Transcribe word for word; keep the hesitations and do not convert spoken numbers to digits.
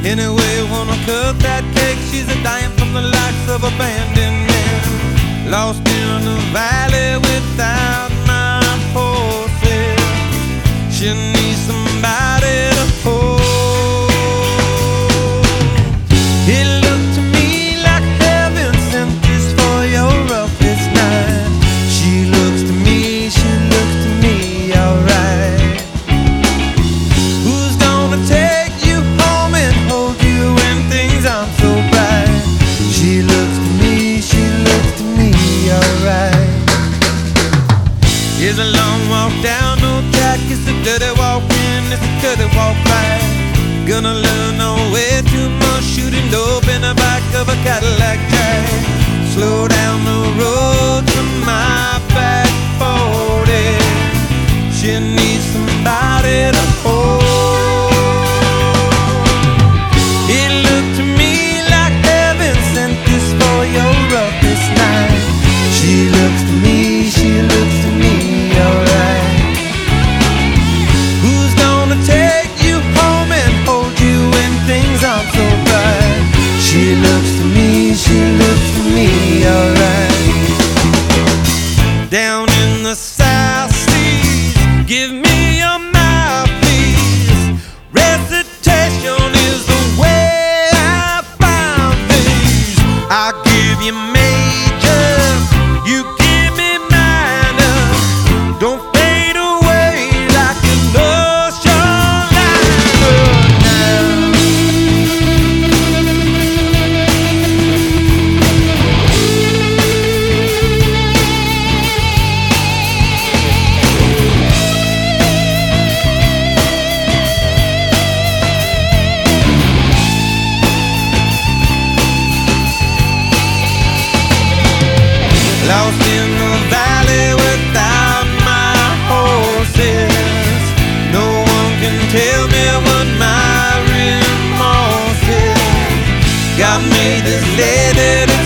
Anyway, wanna cut that cake. She's a dying from the likes of abandonment, lost in the valley without my horses. She needs somebody to hold. It looked to me like heaven sent this for your roughest night. She looks to me, she looks to me alright. Who's gonna take you home and hold you when things aren't so bright? She looks to me, she looks to me alright. It's a long walk down no track, it's a dirty walk in, it's a dirty walk back. Gonna learn no way too much, shooting dope in the back of a Cadillac Jack. Slow down the road to my back forty. She needs somebody to hold. It looked to me like heaven sent this for your roughest night. She looks to me, she looks to me alright. Who's gonna take you home and hold you when things aren't so bright? She looks to me, she looks to me alright. Down in the South Seas, give me your mouthpiece. Recitation is the way I found things. I'll give you major, you give me minor. Don't fade away like an ocean liner now. Lost in the valley without my horses. No one can tell me what my remorse is. Got me this lady to